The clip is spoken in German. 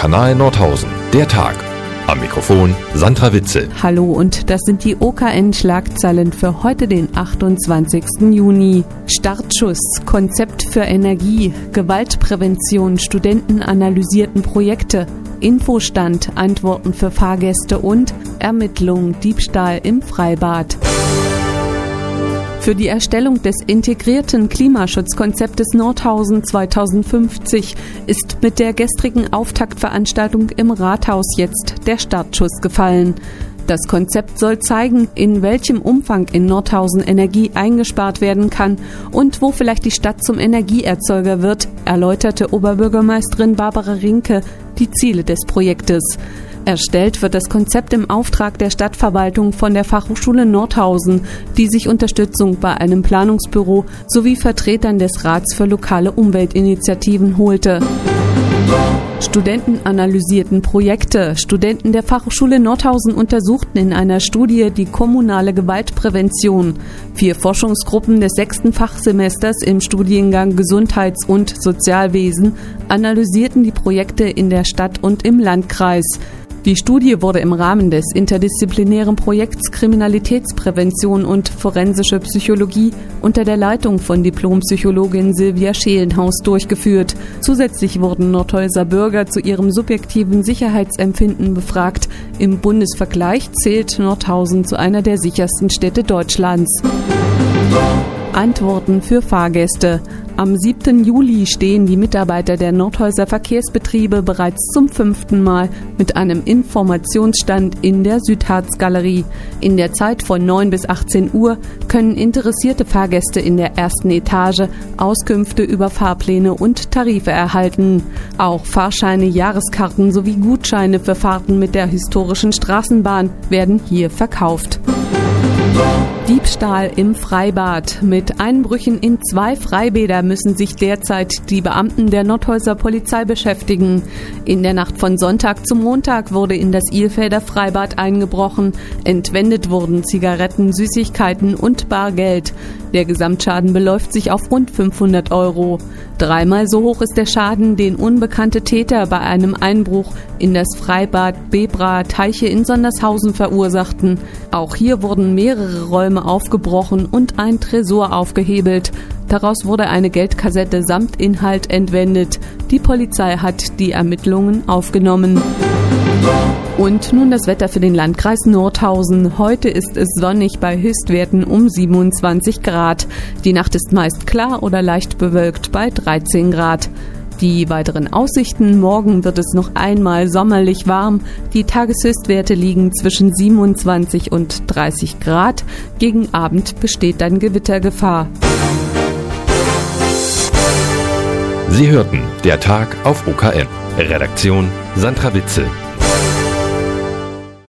Kanal Nordhausen. Der Tag. Am Mikrofon Sandra Witzel. Hallo und das sind die OKN-Schlagzeilen für heute, den 28. Juni. Startschuss, Konzept für Energie, Gewaltprävention, Studenten analysierten Projekte, Infostand, Antworten für Fahrgäste und Ermittlung, Diebstahl im Freibad. Für die Erstellung des integrierten Klimaschutzkonzeptes Nordhausen 2050 ist mit der gestrigen Auftaktveranstaltung im Rathaus jetzt der Startschuss gefallen. Das Konzept soll zeigen, in welchem Umfang in Nordhausen Energie eingespart werden kann und wo vielleicht die Stadt zum Energieerzeuger wird, erläuterte Oberbürgermeisterin Barbara Rinke die Ziele des Projektes. Erstellt wird das Konzept im Auftrag der Stadtverwaltung von der Fachhochschule Nordhausen, die sich Unterstützung bei einem Planungsbüro sowie Vertretern des Rats für lokale Umweltinitiativen holte. Studenten analysierten Projekte. Studenten der Fachhochschule Nordhausen untersuchten in einer Studie die kommunale Gewaltprävention. 4 Forschungsgruppen des 6. Fachsemesters im Studiengang Gesundheits- und Sozialwesen analysierten die Projekte in der Stadt und im Landkreis. Die Studie wurde im Rahmen des interdisziplinären Projekts Kriminalitätsprävention und forensische Psychologie unter der Leitung von Diplompsychologin Silvia Schelenhaus durchgeführt. Zusätzlich wurden Nordhäuser Bürger zu ihrem subjektiven Sicherheitsempfinden befragt. Im Bundesvergleich zählt Nordhausen zu einer der sichersten Städte Deutschlands. Antworten für Fahrgäste. Am 7. Juli stehen die Mitarbeiter der Nordhäuser Verkehrsbetriebe bereits zum 5. Mal mit einem Informationsstand in der Südharz-Galerie. In der Zeit von 9 bis 18 Uhr können interessierte Fahrgäste in der ersten Etage Auskünfte über Fahrpläne und Tarife erhalten. Auch Fahrscheine, Jahreskarten sowie Gutscheine für Fahrten mit der historischen Straßenbahn werden hier verkauft. Diebstahl im Freibad. Mit Einbrüchen in 2 Freibäder müssen sich derzeit die Beamten der Nordhäuser Polizei beschäftigen. In der Nacht von Sonntag zum Montag wurde in das Ilfelder Freibad eingebrochen. Entwendet wurden Zigaretten, Süßigkeiten und Bargeld. Der Gesamtschaden beläuft sich auf rund 500 €. 3-mal so hoch ist der Schaden, den unbekannte Täter bei einem Einbruch in das Freibad Bebra Teiche in Sondershausen verursachten. Auch hier wurden mehrere Räume aufgebrochen und ein Tresor aufgehebelt. Daraus wurde eine Geldkassette samt Inhalt entwendet. Die Polizei hat die Ermittlungen aufgenommen. Und nun das Wetter für den Landkreis Nordhausen. Heute ist es sonnig bei Höchstwerten um 27 Grad. Die Nacht ist meist klar oder leicht bewölkt bei 13 Grad. Die weiteren Aussichten: Morgen wird es noch einmal sommerlich warm. Die Tageshöchstwerte liegen zwischen 27 und 30 Grad. Gegen Abend besteht dann Gewittergefahr. Sie hörten der Tag auf OKN. Redaktion Sandra Witzel.